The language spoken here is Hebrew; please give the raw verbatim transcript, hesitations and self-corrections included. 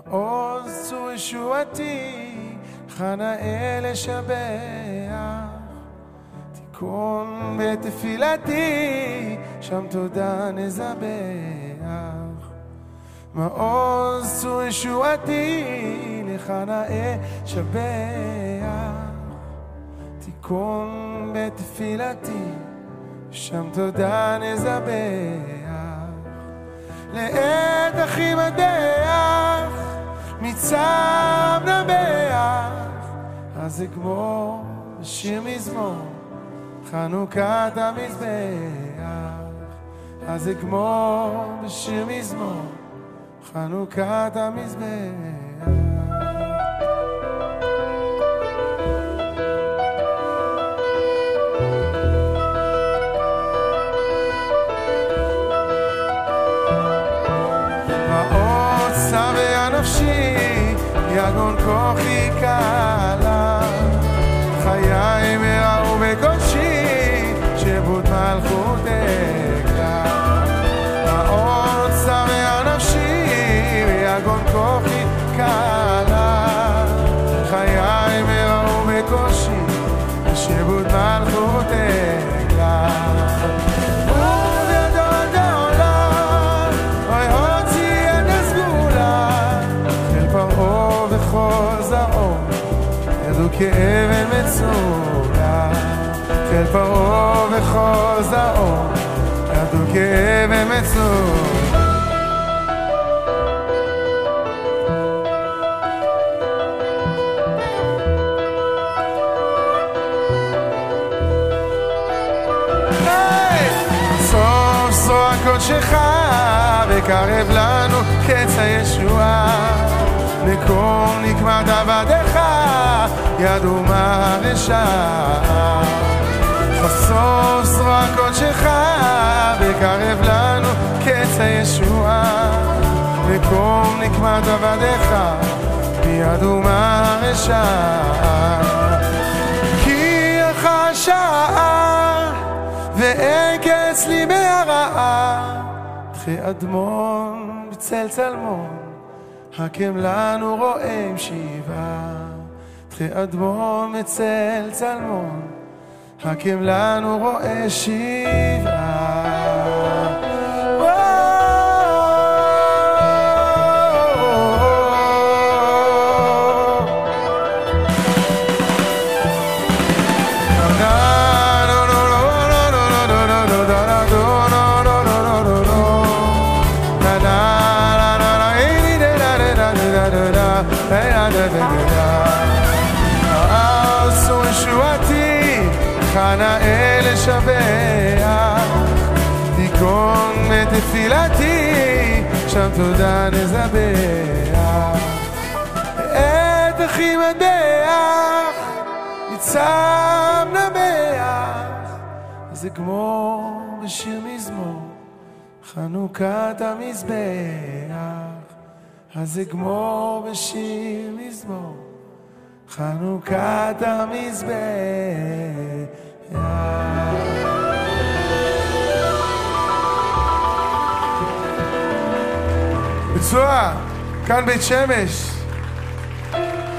מעוז צור ישועתי, חנאה לשבח, תיקון בתפילתי, שם תודה נזבח. מעוז צור ישועתי, לחנאה שבח, תיקון בתפילתי, שם תודה נזבח. לעת אחי מדח, מצב נבח, אז אגמור בשיר מזמור, חנוכת המזבח. אז אגמור בשיר מזמור, חנוכת המזבח. העוצה והנפשי, יגון כוחי קלה, חיי מראו בקודשי, שבות מלכות אגלה. העוצה והנפשי, יגון כוחי קלה, חיי מראו בקודשי, שבות מלכות אגלה. כאבן מצורע, חיל פרעה וכל זרעו, ירדו כאבן מצורע. סוף זרוע קודשך, וקרב לנו קץ הישועה, מקום נקמת עבדיך, ידעו מה רשעה. חשוף זרוע קודשך, וקרב לנו קץ הישועה, מקום נקמת עבדיך, ידעו מה רשעה. כי החשעה ואין קץ לי מהרעה, תחי אדמון בצל צלמון, הקם לנו רואים שיבה. תחי אדמון מצל צלמון, הקם לנו רואה שיבה. חנאה לשבח, תיקון בתפילתי, שם תודה נזבח. עת אחי מדח, ניצב נבח, אז אגמור בשיר מזמור, חנוכת המזבח. אז אגמור בשיר מזמור, חנוכת המזבח. בצורה, כאן בית שמש,